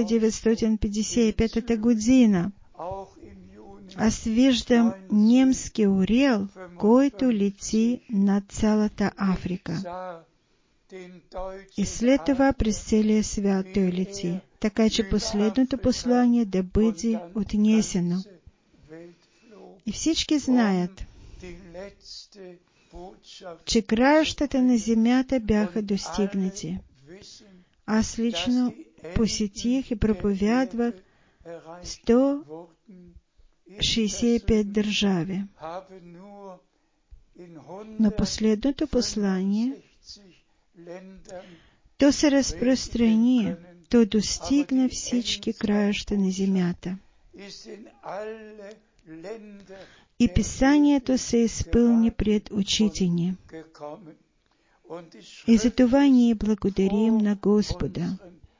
1955 година. Аз виждам немски орел, който лети над цялата Африка. И след това през целия свят той лети. Така че последното послание да бъде отнесено. И всички знаят, че краищата на земята бяха достигнати. Аз лично посетих и проповядвах 165 държави. Но последното послание, то се разпространи, то достигна всички краища на земята. И Писанието се изпълни пред очите ни. И за това ние благодарим на Господа.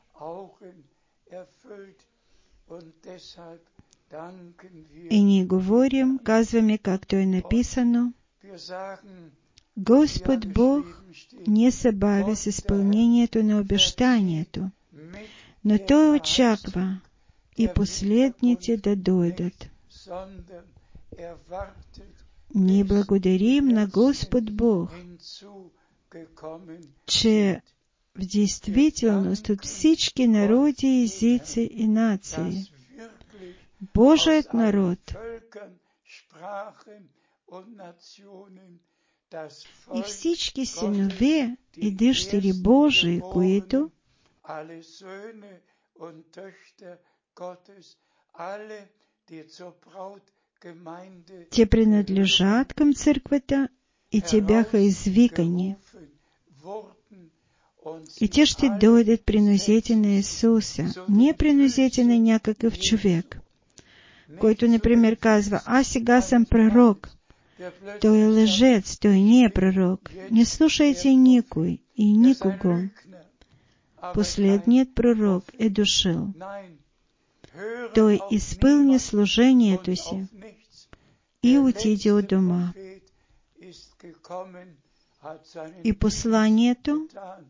И ние говорим, казваме, както е написано: Господ Бог не се бави с изпълнението на обещанието, но Той очаква и последните да дойдат. Ние благодарим на Господ Бог, че в действителност от всички народи, езици и нации Божият народ и всички синове и дъщери Божии, които те принадлежат към църквата и те бяха извикани. И те ще дойдат при нозете на Исуса, не при нозете на някакъв човек, който, например, казва: аз сега съм пророк. Той е лъжец, той не е пророк. Не слушайте никой и никого. Последният пророк е дошъл. Той изпълни служението си и отиде от дома. И посланието,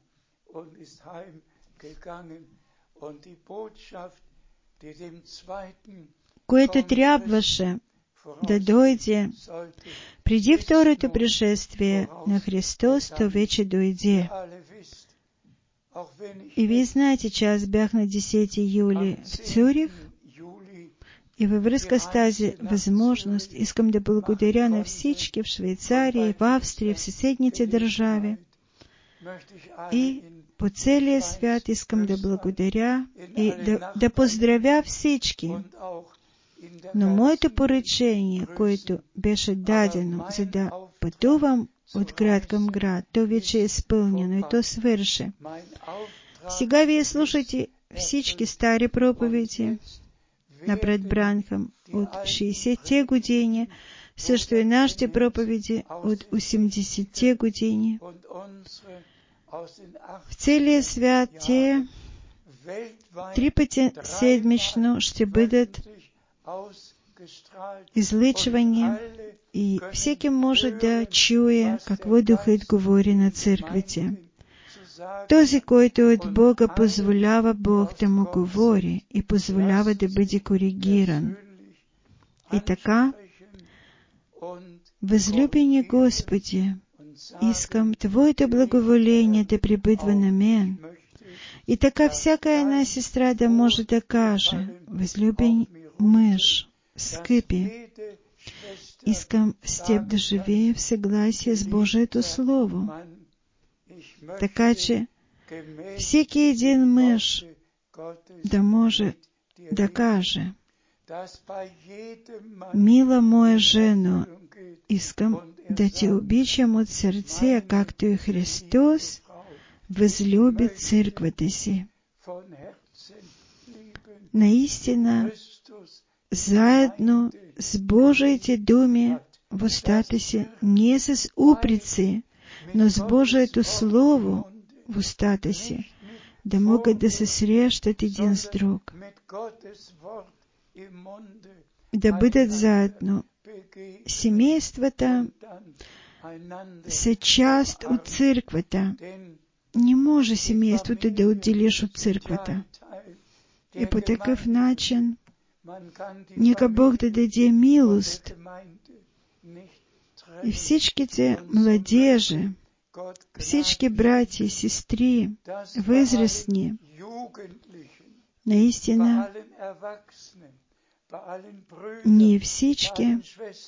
което трябваше да дойде преди второто пришествие на Христос, то вече дойде. И вие знаете, че аз бях на 10 юли в Цюрих, и във връзка с тази възможност искам да благодаря на всички в Швейцария, в Австрия, в съседните държави. И по целия свят искам да благодаря и да поздравя всички. Но моето поръчение, което беше дадено, за да пътувам от град към град, то вече е изпълнено и то свърши. Сега вие слушате всички стари проповеди на брат Бранхам от 60-те години, също и нашите проповеди от 80-те години. В целия свят те 3 пъти седмично ще бъдат излъчвани и всеки може да чуе какво Духът говори на църквите. Този, който от Бога, позволява Бог да му говори и позволява да бъде коригиран. И така, възлюбени Господи, искам Твоето благоволение да пребъдва на мен. И така всяка една сестра да може да каже: възлюбен мъж, скъпи, искам с Теб да живея в съгласие с Божието Слово. Така че всеки един мъж да може да каже: мила моя жено, искам да Те обичам от сърце, както и Христос възлюби църквата си. Наистина, заедно с Божиите думи в устатися не с уприци, но с Божието Слово в устатися, да могат да се срещат един с друг, да бъдат заедно. Семействата са част от църквата. Не може семейството да отделиш от църквата. И по такъв начин нека Бог да даде милост и всичките младежи, всички братя и сестри, възрастни, наистина, ние всички,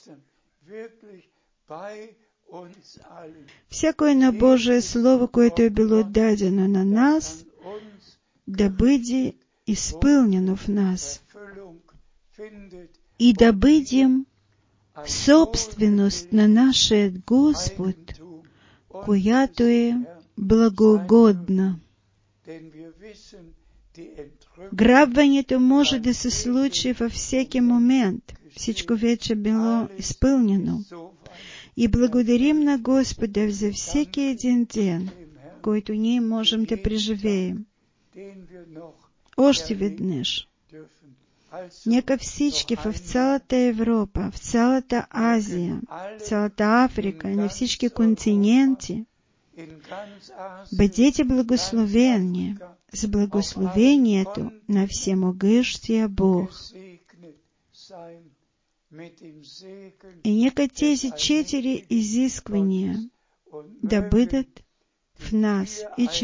всяко едно Божие Слово, което е било дадено на нас, да бъде изпълнено в нас и да бъдем собственост на нашия Господ, която е благоугодна. Грабването може да се случи във всеки момент. Всичко вече било изпълнено. И благодарим на Господа за всеки един ден, който ние можем да преживеем. Още веднъж. Нека всички в цялата Европа, в цялата Азия, в цялата Африка и на всички континенти бъдете благословени с благословението на Всемогъщия Бог. И нека тези 4 изисквания да бъдат в нас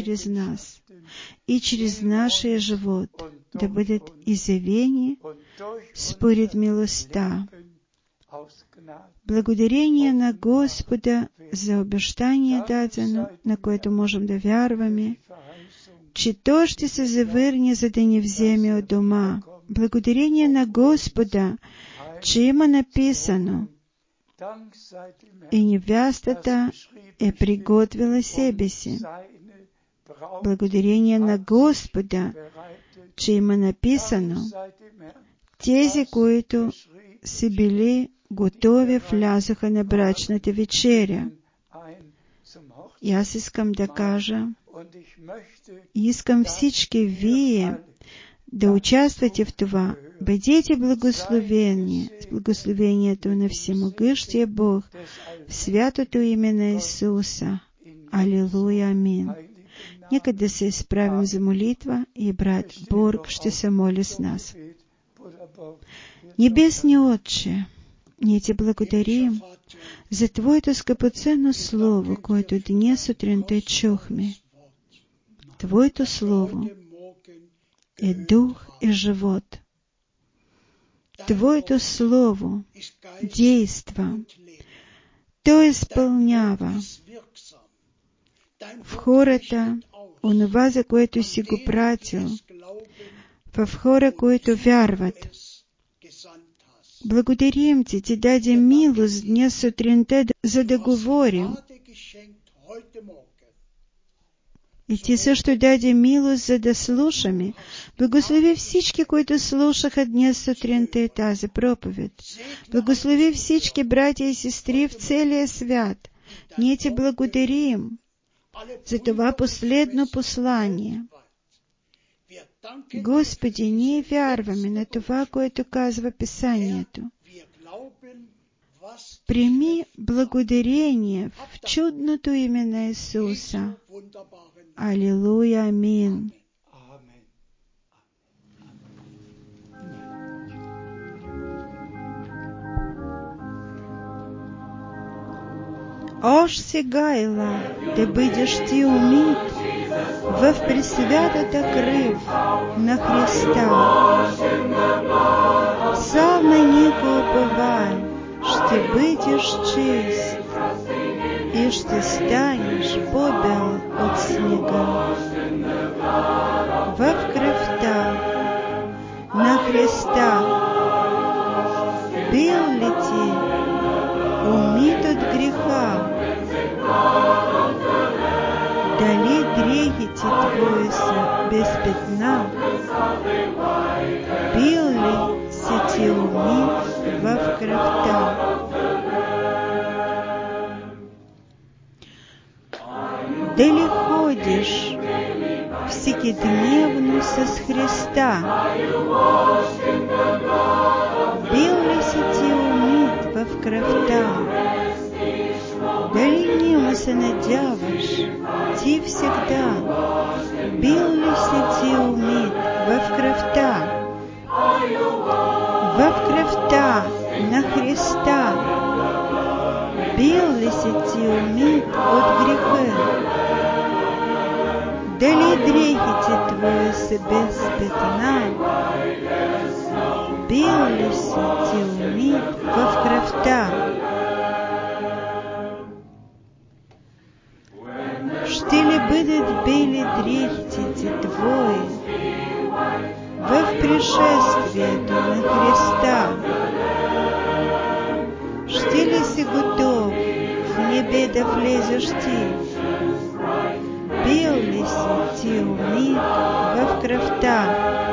и чрез нашия живот, да бъдат изявени според милостта. Благодарение на Господа за обещание дадено, на което можем да вярваме, че Той ще се завърне, за да ни вземе от дома. Благодарение на Господа, че има написано, и невестата е приготвила себе си. Благодарение на Господа, че има написано, тези, които са били готови, влязоха на брачната вечеря. И аз искам да кажа, искам всички вие да участвате в това. Бъдете благословени с благословението на Всемогъщия Бог в святото име на Исуса. Алилуя, амин. Нека да се изправим за молитва и брат Борг ще се моли с нас. Небесни Отче, ние Ти благодарим за Твоето скъпоценно Слово, което днес сутринта чухме. Твоето Слово е дух и живот. Твоето Слово действа. То изпълнява в хората онова, за което си го пратил, в хора, които вярват. Благодарим Ти, Ти даде милост днес сутринта, за да говорим. И Ти също даде милост, за да слушаме. Благослови всички, които слушаха днес сутринта тази проповед. Благослови всички братя и сестри в целия свят. Ние Ти благодарим за това последно послание. Господи, ние вярваме на това, което казва Писанието. Прими благодарение в чудното име на Исуса. Алилуя, амин. Ош сега, Ела, да бъдеш ти умит в пресвятата кръв на Христа. Сам на Него уповай, ще бъдеш чист и ще станеш по-бел от снега. В кръвта на Христа бил ли ти умит от греха? Дали дрехите твои са без петна? Бил ли си ти умит в кръвта? будешь всекидневно с Христа. Бил ли сети умит во вкрафта, дали нема се надяваш, ти всегда. Бил ли сети умит во вкрафта на Христа. Бил ли сети умит от греха, дали дрехите твое себе спетна. Бил ли сети умит во вкрафта. Что ли будет бели дрехите твои во в пришествие на Христа? Что ли си готов в небе да влезешь ти? Бил ли си умит во вкрафта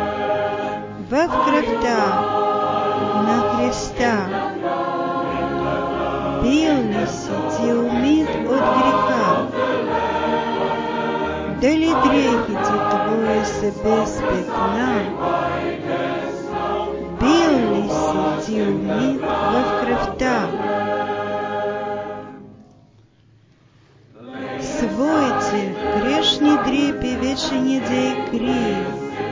на Христа? Бил ли си умит от греха, дали дрехите твое себе спетна? Бил ли си умит во вкрафта? Свойте грешни дрепи вече недей крив,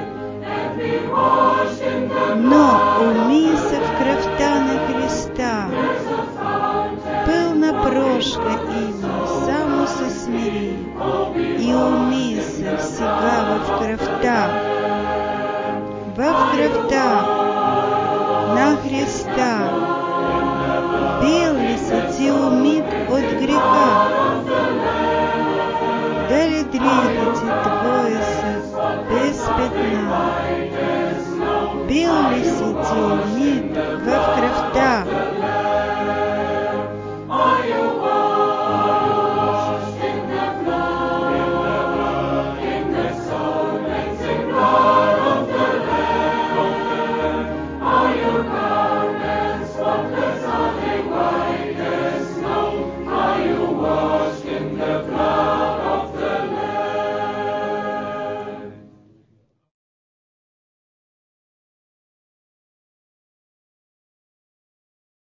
но умися вкрафта на Христа. Пълна прошка има, само се смири и умися сега в кръвта на Христа. Бил ли си ти умит от греха, дали дрехите твои са без петна? Бил ли си ти умит в кръвта